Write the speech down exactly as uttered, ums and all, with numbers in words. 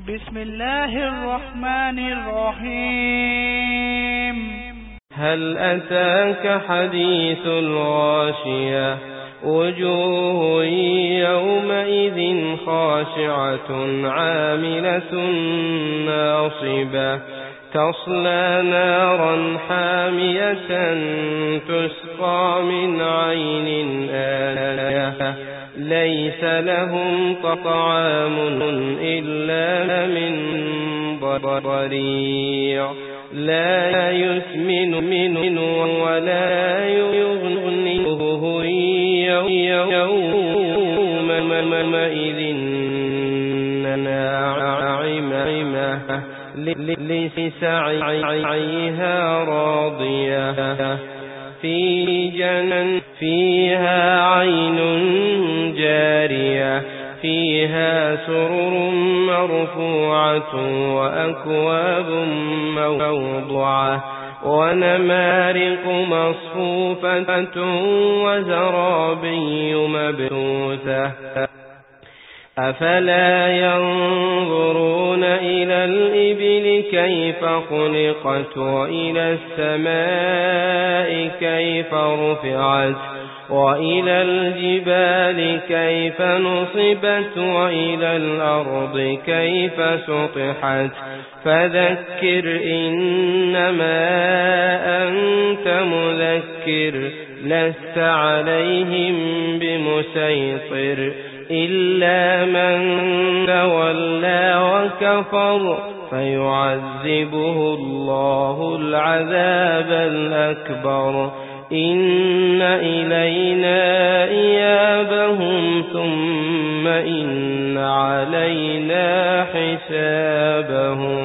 بسم الله الرحمن الرحيم. هل أتاك حديث الغاشية وجوه يومئذ خاشعة عاملة ناصبة تصلى نارا حامية تسقى من عين آنية ليس لهم طعام إلا من ضريع لا يسمن من ولا يغني يومئذ ناعمة لسعيها راضية في جنة فيها عين جارية فيها سرر مرفوعة وأكواب موضوعة ونمارق مصفوفة وزرابي مبثوثة أفلا ينظرون إلى الإبل كيف خلقت وإلى السماء كيف رفعت وإلى الجبال كيف نصبت وإلى الأرض كيف سطحت فذكر إنما أنت مذكر لست عليهم بمسيطر إلا من تولى وكفر فيعذبه الله العذاب الأكبر إن إلينا إيابهم ثم إن علينا حسابهم.